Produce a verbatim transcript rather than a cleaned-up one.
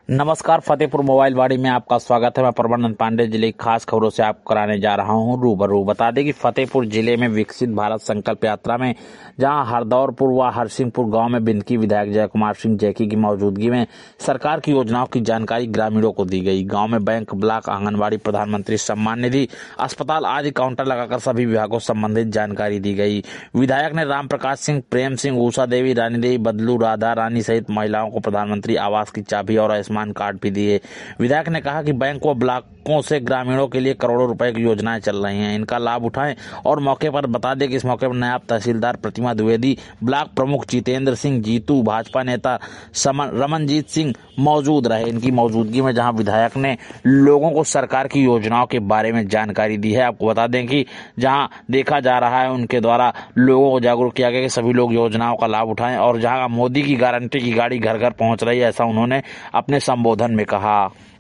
नमस्कार, फतेहपुर मोबाइल वाड़ी में आपका स्वागत है। मैं परमानंद पांडे जिले की खास खबरों से आपको कराने जा रहा हूं रूबरू। बता दें कि फतेहपुर जिले में विकसित भारत संकल्प यात्रा में जहां हरदौरपुर व हरसिंहपुर गांव में बिनकी विधायक जय कुमार सिंह जैकी की मौजूदगी में सरकार की योजनाओं की जानकारी ग्रामीणों को दी गई। गाँव में बैंक, ब्लॉक, आंगनबाड़ी, प्रधानमंत्री सम्मान निधि, अस्पताल आदि काउंटर लगाकर सभी विभागों से संबंधित जानकारी दी गई। विधायक ने राम प्रकाश सिंह, प्रेम सिंह, उषा देवी, रानी देवी, बदलू, राधा रानी सहित महिलाओं को प्रधानमंत्री आवास की चाबी और आयुष्मान कार्ड भी दिए। विधायक ने कहा कि बैंक व ब्लॉकों से ग्रामीणों के लिए करोड़ों रुपए की योजनाएं चल रही हैं, इनका लाभ उठाएं। और मौके पर बता दें कि इस मौके पर नायब तहसीलदार प्रतिमा द्विवेदी, ब्लॉक प्रमुख जितेंद्र सिंह जीतू, भाजपा नेता रमनजीत सिंह मौजूद रहे। इनकी मौजूदगी में जहां विधायक ने लोगों को सरकार की योजनाओं के बारे में जानकारी दी है। आपको बता दें कि जहां देखा जा रहा है उनके द्वारा लोगों को जागरूक किया गया कि सभी लोग योजनाओं का लाभ उठाएं, और जहां मोदी की गारंटी की गाड़ी घर घर पहुंच रही है, ऐसा उन्होंने अपने संबोधन में कहा।